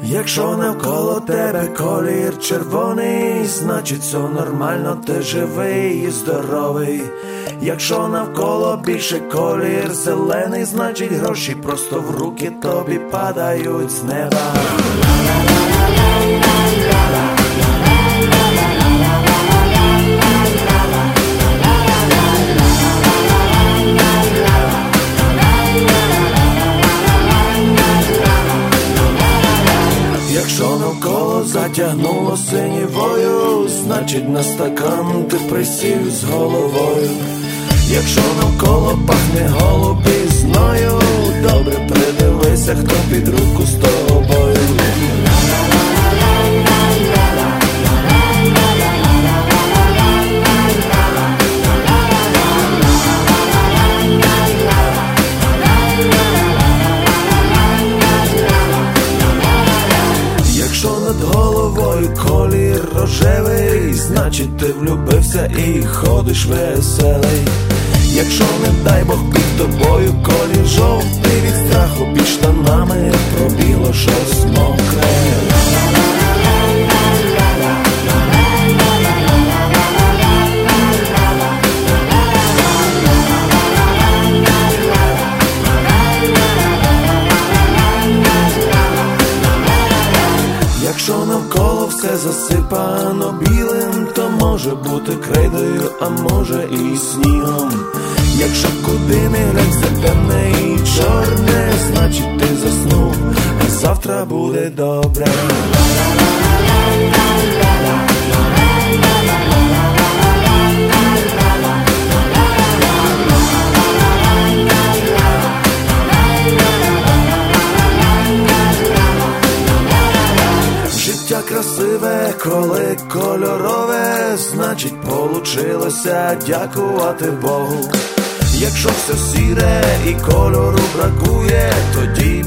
Якщо навколо тебе колір червоний, значить все нормально, ти живий і здоровий. Якщо навколо більше колір зелений, значить гроші просто в руки тобі падають з неба. Якщо навколо затягнуло синівою, значить на стакан ти присів з головою. Якщо навколо пахне голубізною, добре придивися, хто під руку з тобою. Якщо над головою колір рожевий, значить ти влюбився і ходиш веселий. Якщо, не дай Бог, під тобою колір жовтий, від страху під штанами пробіло щось мокре. Якщо навколо все засипано білим, то може бути крейдою, а може і снігом. Якщо куди не глянь, все темне і чорне, значить ти заснув, а завтра буде добре. Життя красиве, коли кольорове, значить получилося дякувати Богу. Якщо все сіре і кольору бракує, тоді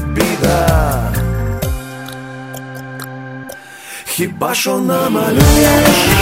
біда. Хіба що намалюєш